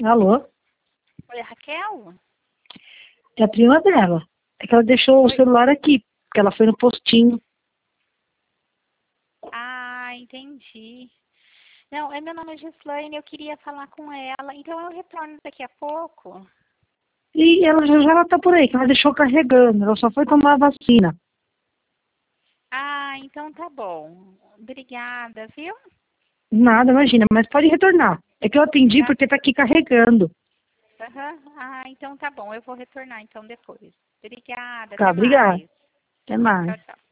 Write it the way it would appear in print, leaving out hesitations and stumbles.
Alô? Oi, Raquel? É a prima dela. É que ela deixou o celular aqui, porque ela foi no postinho. Ah, entendi. Não, meu nome é Gislaine, eu queria falar com ela. Então eu retorno daqui a pouco. E ela já ela tá por aí, que ela deixou carregando. Ela só foi tomar a vacina. Ah, então tá bom. Obrigada, viu? Nada, imagina, mas pode retornar. É que eu atendi Tá. porque tá aqui carregando. Aham. Ah, então tá bom. Eu vou retornar então depois. Obrigada, Tá, até obrigada. mais. Até mais. Tchau, tchau.